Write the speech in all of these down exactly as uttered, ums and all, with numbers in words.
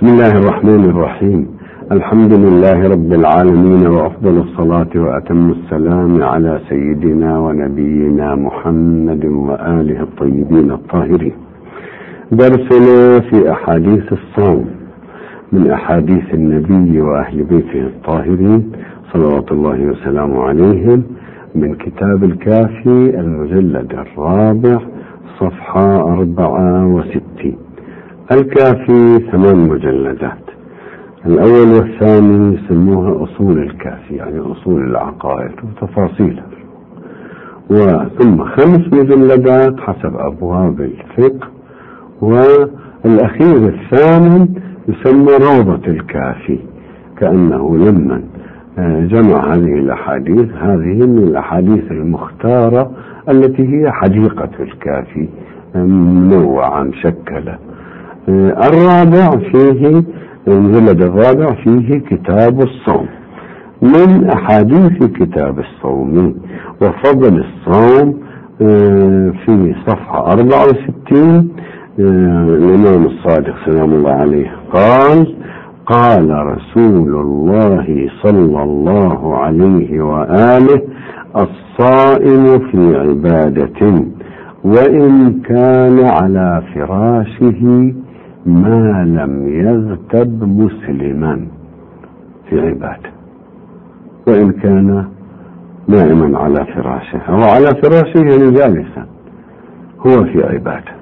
بسم الله الرحمن الرحيم. الحمد لله رب العالمين، وأفضل الصلاة وأتم السلام على سيدنا ونبينا محمد وآله الطيبين الطاهرين. درسنا في أحاديث الصوم من أحاديث النبي وأهل بيته الطاهرين صلوات الله وسلامه عليهم، من كتاب الكافي المجلد الرابع صفحة أربعة وستين. الكافي ثمان مجلدات، الأول والثاني يسموها أصول الكافي، يعني أصول العقائد وتفاصيلها، وثم خمس مجلدات حسب أبواب الفقه، والأخير الثامن يسمى روضة الكافي، كأنه لمن جمع هذه الأحاديث. هذه من الأحاديث المختارة التي هي حديقة الكافي، منوعة مشكلة. الرابع فيه المجلد الرابع فيه كتاب الصوم، من أحاديث كتاب الصوم وفضل الصوم في صفحة أربعة وستين. الإمام الصادق سلام الله عليه قال: قال رسول الله صلى الله عليه وآله: الصائم في عبادة وإن كان على فراشه ما لم يغتب مسلما. في عبادة وإن كان نائما على فراشه، هو على فراشه يعني جالسا، هو في عبادة.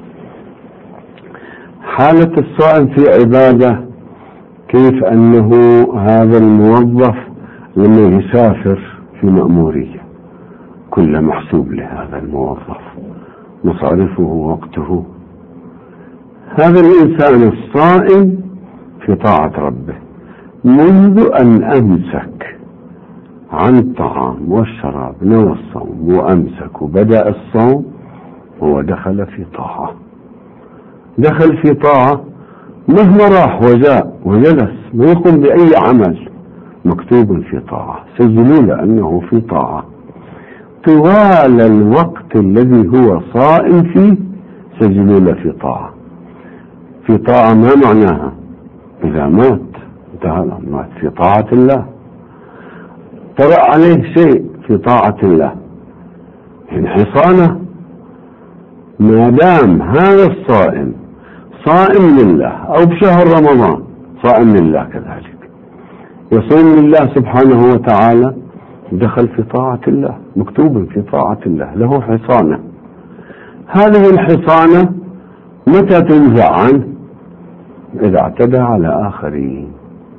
حالة الصائم في عبادة كيف أنه هذا الموظف لما يسافر في مأمورية كل محسوب لهذا الموظف، مصارفه ووقته. هذا الإنسان الصائم في طاعة ربه منذ أن أمسك عن الطعام والشراب، نوى الصوم وأمسك وبدأ الصوم، هو دخل في طاعة، دخل في طاعة. مهما راح وجاء وجلس ما يقوم بأي عمل مكتوب في طاعة، سجلوا له أنه في طاعة طوال الوقت الذي هو صائم فيه، سجلوا له في طاعة. في طاعة ما معناها إذا مات انتهى، مات في طاعة الله، طرأ عليه شيء في طاعة الله، انحصانه. ما دام هذا الصائم صائم لله، أو بشهر رمضان صائم لله كذلك، يصوم لله سبحانه وتعالى، دخل في طاعة الله، مكتوب في طاعة الله، له حصانة. هذه الحصانة متى تنزع عنه؟ إذا اعتدى على آخرين.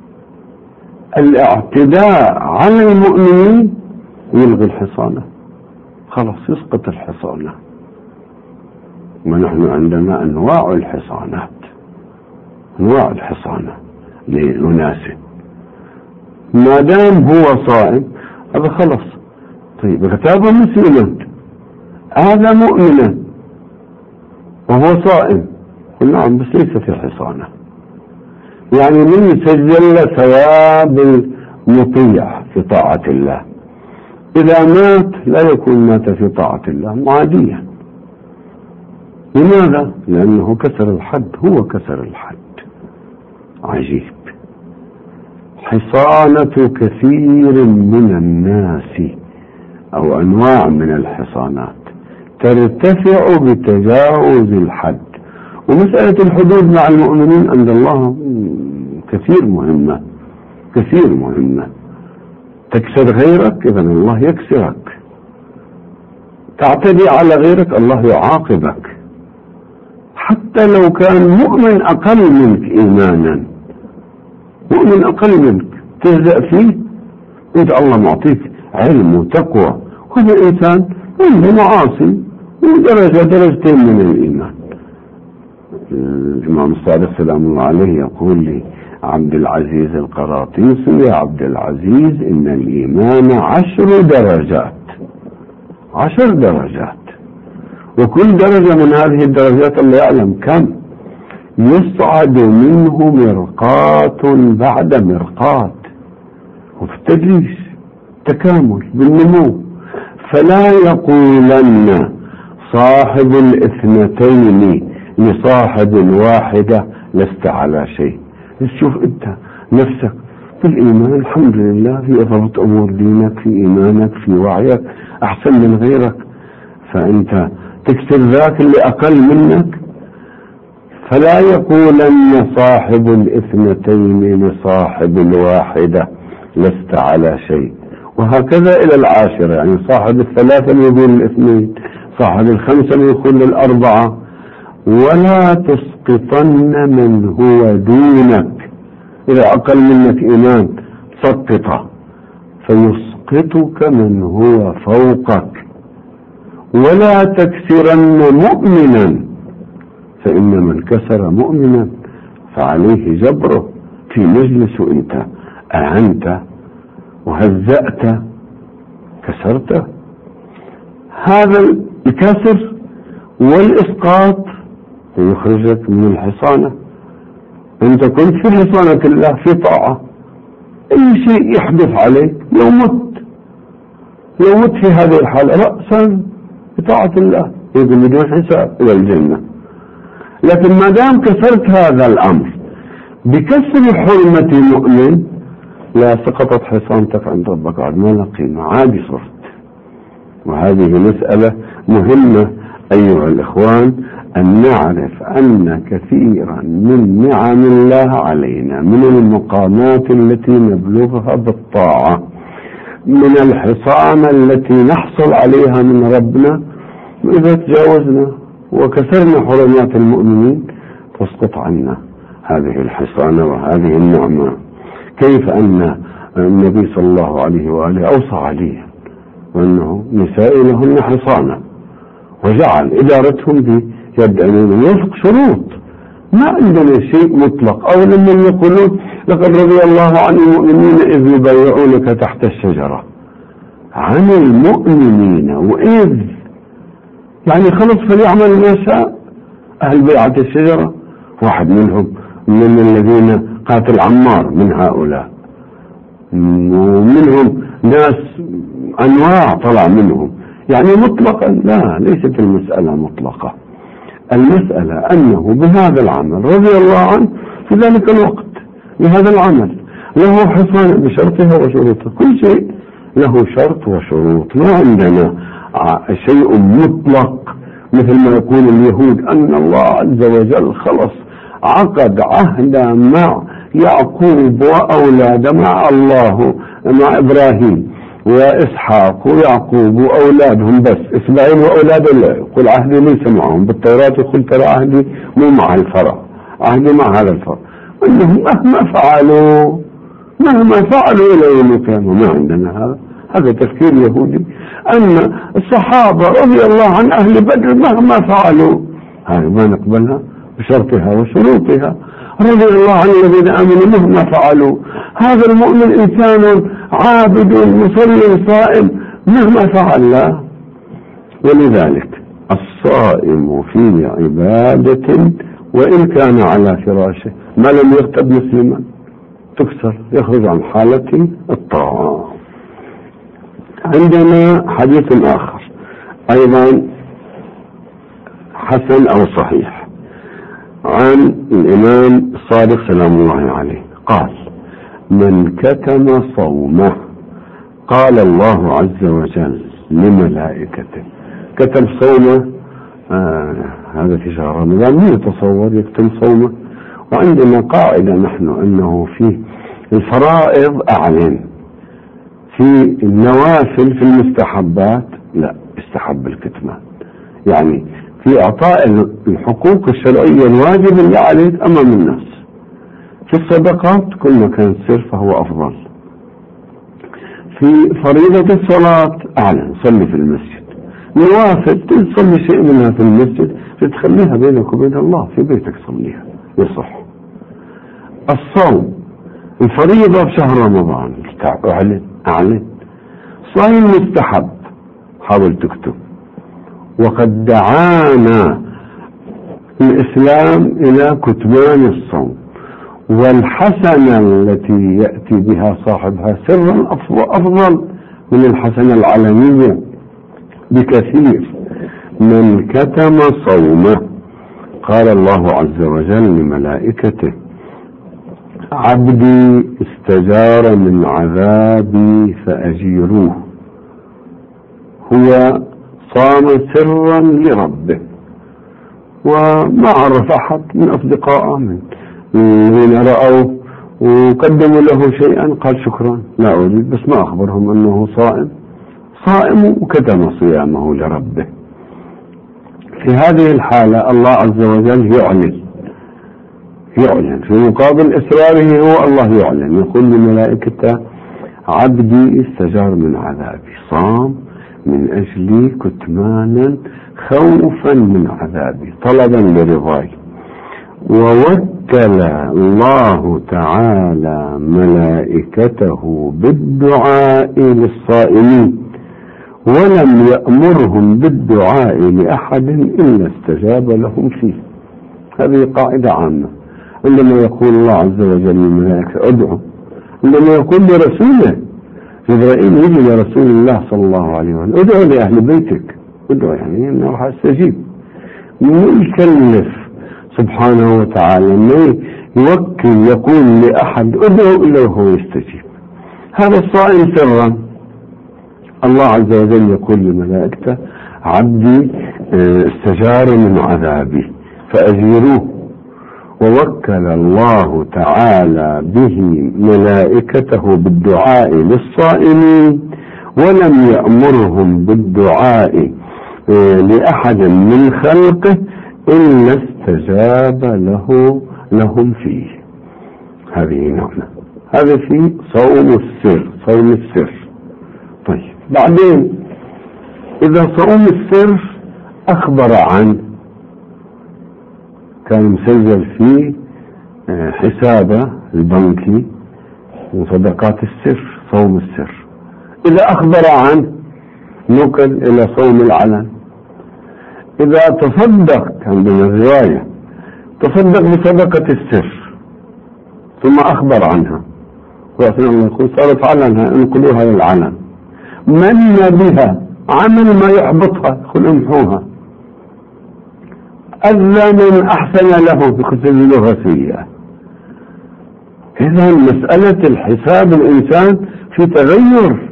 الاعتداء على المؤمنين يلغي الحصانة، خلاص يسقط الحصانة. ونحن عندنا أنواع الحصانات، أنواع الحصانة لأناس. ما دام هو صائم هذا خلص. طيب اغتاب مسلما، هذا مؤمنا وهو صائم، قل نعم بس ليس في حصانة، يعني من يسجل ثواب المطيع في طاعة الله. إذا مات لا يكون مات في طاعة الله عاديا. لماذا؟ لأنه كسر الحد، هو كسر الحد. عجيب. حصانة كثير من الناس أو أنواع من الحصانات ترتفع بتجاوز الحد. ومسألة الحدود مع المؤمنين عند الله كثير مهمة، كثير مهمة. تكسر غيرك إذا الله يكسرك، تعتدي على غيرك الله يعاقبك، حتى لو كان مؤمن أقل منك إيمانا، مؤمن أقل منك تهزأ فيه، أنت الله معطيك علم وتقوى، وهذا الإنسان عنده معاصي ودرجة درجتين من الإيمان. الإمام الصادق سلام الله عليه يقول لي عبد العزيز القراطيسي: يا عبد العزيز إن الإيمان عشر درجات، عشر درجات، وكل درجة من هذه الدرجات الله يعلم كم، يصعد منه مرقات بعد مرقات، وفي التدريس تكامل بالنمو. فلا يقولن صاحب الاثنتين لصاحب الواحدة لست على شيء، تشوف أنت نفسك في الإيمان الحمد لله، في ضبط أمور دينك، في إيمانك، في وعيك أحسن من غيرك، فأنت تكسر ذاك اللي أقل منك. فلا يقولن صاحب الاثنتين لصاحب الواحدة لست على شيء، وهكذا إلى العاشرة، يعني صاحب الثلاثة يقول الاثنين، صاحب الخمسة يقول للأربعة. ولا تسقطن من هو دونك، إذا أقل منك إيمان سقطه، فيسقطك من هو فوقك. ولا تكسرن مؤمنا، فإن من كسر مؤمنا فعليه جبره. في مجلس وإنت أعنت وهزأت كسرته. هذا الكسر والإسقاط يخرجك من الحصانة. أنت كنت في حصانة الله في طاعة، أي شيء يحدث عليك لو مت لو مت في هذه الحالة رأسا بطاعة الله يقول بدون حساب إلى الجنة. لكن ما دام كسرت هذا الأمر بكسر حرمة مؤمن، لا سقطت حصانتك عند ربك، عاد ما لها قيمة، عادي صرت. وهذه مسألة مهمة أيها الإخوان، أن نعرف أن كثيرا من نعم الله علينا من المقامات التي نبلغها بالطاعة، من الحصانة التي نحصل عليها من ربنا، إذا تجاوزنا وكسرنا حرمات المؤمنين تسقط عنا هذه الحصانة وهذه النعمة. كيف أن النبي صلى الله عليه وآله أوصى عليه وأنه نساء لهن حصانة، وجعل إدارتهم بيد أمين وفق شروط. ما عندنا شيء مطلق. أو لما يقولون لقد رضي الله عن المؤمنين إذ يبايعونك تحت الشجرة، عن المؤمنين وإذ يعني خلص فليعمل ما شاء. أهل بيعة الشجرة واحد منهم من الذين قاتل عمار من هؤلاء، ومنهم ناس أنواع طلع منهم. يعني مطلقا لا، ليست المسألة مطلقة. المسألة أنه بهذا العمل رضي الله عنه في ذلك الوقت، بهذا العمل له حصان بشرطها وشروطها. كل شيء له شرط وشروط. ما عندنا شيء مطلق مثل ما يقول اليهود أن الله عز وجل خلص عقد عهدا مع يعقوب وأولاده، مع الله مع إبراهيم وإسحاق ويعقوب وأولادهم بس، إسماعيل وأولاده لا، يقول عهدي ليس معهم. بالتوراة يقول ترى عهدي مو مع الفرع، عهدي مع هذا الفرع. إنهم مهما فعلوا مهما فعلوا إلى يوم القيامة. ما عندنا هذا هذا تفكير يهودي، أن الصحابة رضي الله عن أهل بدر مهما فعلوا هذا ما نقبلها بشرطها وشروطها. رضي الله عن الذين آمنوا مهما فعلوا. هذا المؤمن إنسان عابد مصلي صائم مهما فعل لا. ولذلك الصائم في عبادة وإن كان على فراشه ما لم يغتب مسلما تكسر، يخرج عن حالة الطاعة. عندنا حديث آخر أيضا حسن أو صحيح عن الإمام الصادق سلام الله عليه قال: من كتم صومه قال الله عز وجل لملائكته. كتم صومه آه هذا في شهر رمضان، من يتصور يكتم صومه؟ وعندنا قاعدة نحن أنه في الفرائض أعلن، في النوافل في المستحبات لا يستحب الكتمان. يعني في إعطاء الحقوق الشرعية الواجب اللي عليك أمام الناس. في الصدقات كل ما كان سر فهو أفضل. في فريضة الصلاة أعلن، صلي في المسجد. نوافل تصلي شيء منها في المسجد تتخليها بينك وبين الله في بيتك صليها يصح. الصوم الفريضة بشهر رمضان أعلن أعلن. صايم مستحب حاول تكتب. وقد دعانا الإسلام إلى كتمان الصوم، والحسنة التي يأتي بها صاحبها سرا أفضل من الحسنة العلنية بكثير. من كتم صومه قال الله عز وجل لملائكته عبدي استجار من عذابي فأجيروه. هو صام سرا لربه وما عرف أحد من أصدقائه من الذين رأوا وقدموا له شيئا قال شكرا لا أريد، بس ما أخبرهم أنه صائم صائم وكتم صيامه لربه. في هذه الحالة الله عز وجل يعلن يعلن في مقابل إسراره، هو الله يعلن يقول للملائكة عبدي استجار من عذابي، صام من أجلي كتمانا خوفا من عذابي طلبا لرضاي. ووكل الله تعالى ملائكته بالدعاء للصائمين ولم يأمرهم بالدعاء لأحد إلا استجاب لهم فيه. هذه قاعدة عامة. عندما يقول الله عز وجل للملائكة ادعوا، عندما يقول لرسوله جبرائيل يجي لرسول الله صلى الله عليه وسلم ادعوا لأهل بيتك، ادعوا يعني أنه راح استجيب. مو يكلف سبحانه وتعالى ما يوكل يقول لأحد ادعوا إلا وهو يستجيب. هذا الصائم سرا الله عز وجل يقول لملائكته عبدي استجار من عذابي فأجيروه. ووكل الله تعالى به ملائكته بالدعاء للصائمين ولم يأمرهم بالدعاء لأحد من خلقه إلا استجاب له لهم فيه. هذه نعمة. هذا في صوم السر، صوم السر. طيب بعدين إذا صوم السر أخبر عن كان مسجل في حسابه البنكي من صدقات السر، صوم السر. إذا أخبر عنه نقل إلى صوم العلن. إذا تصدق كان من الرواية تصدق بصدقة السر ثم أخبر عنها وأثناء الله يقول صارت علنها انقلوها للعلن. من بها عمل ما يحبطها يقول امحوها. أذى من أحسن له يخزنها سيئة. إذا مسألة الحساب الإنسان في تغير،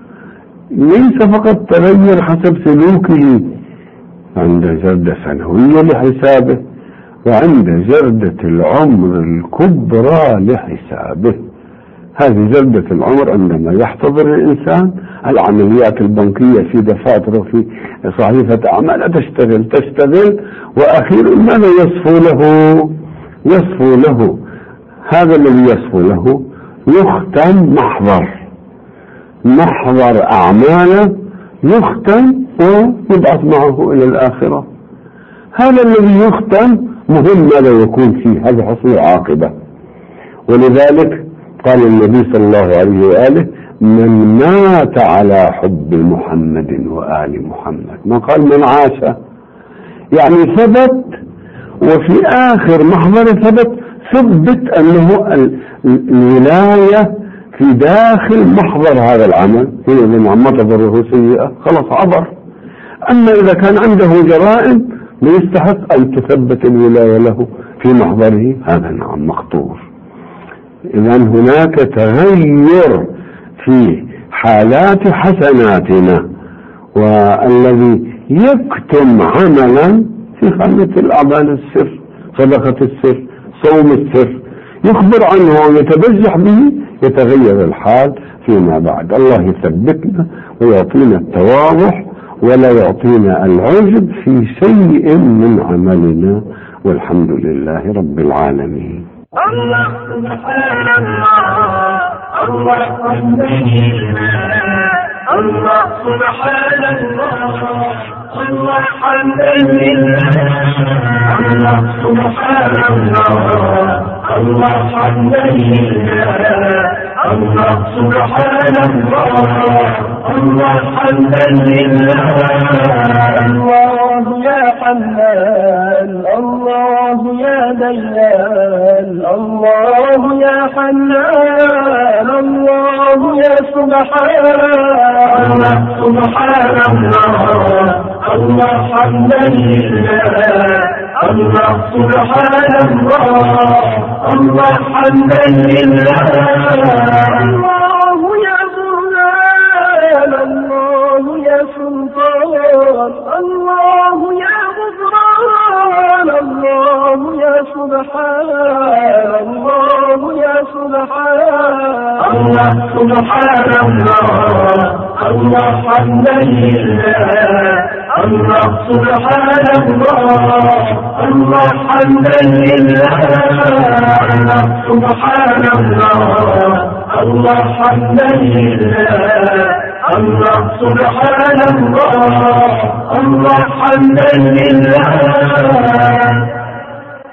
ليس فقط تغير حسب سلوكه، عند جردة سنوية لحسابه وعند جردة العمر الكبرى لحسابه. هذه جردة العمر عندما يحتضر الإنسان العمليات البنكية في دفاتر وفي صحيفة أعمال تشتغل تشتغل وأخيرا ماذا يصفو له؟ يصفو له هذا الذي يصفو له يختم محضر محضر أعماله، يختم ويبعث معه إلى الآخرة. هذا الذي يختم مهم ماذا يكون فيه، هذا حسن العاقبة. ولذلك قال النبي صلى الله عليه وآله من مات على حب محمد وآل محمد، ما قال من عاش، يعني ثبت وفي آخر محضر ثبت ثبت أنه الولاية في داخل محضر هذا العمل، إذا ما تضره سيئة خلاص عبر. أما إذا كان عنده جرائم ليستحق أن تثبت الولاية له في محضره، هذا نعم مخطور. إذا هناك تغير في حالات حسناتنا، والذي يكتم عملا في خانة الأعمال السر، صدقة السر، صوم السر، يخبر عنه ويتبجح به يتغير الحال فيما بعد. الله يثبتنا ويعطينا التواضع ولا يعطينا العجب في شيء من عملنا، والحمد لله رب العالمين. الله سبحان الله، الله الحمد لله، الله سبحان الله، الله الحمد لله، الله سبحان الله، الله الحمد لله، الله سبحان الله، الله الحمد لله. الله يا حنان، الله يا ديان، الله يا حنان، الله يا سبحان الله، سبحان الله، الله الحمد لله، الله سبحان الله الله حمدا لله الله يا برهان الله يا سلطان الله يا غفران الله يا سبحان الله يا سبحان الله سبحان الله الله حمدا لله الله سبحان الله الله حمدا لله الله سبحان الله الله حمدا لله الله سبحان الله الله حمدا لله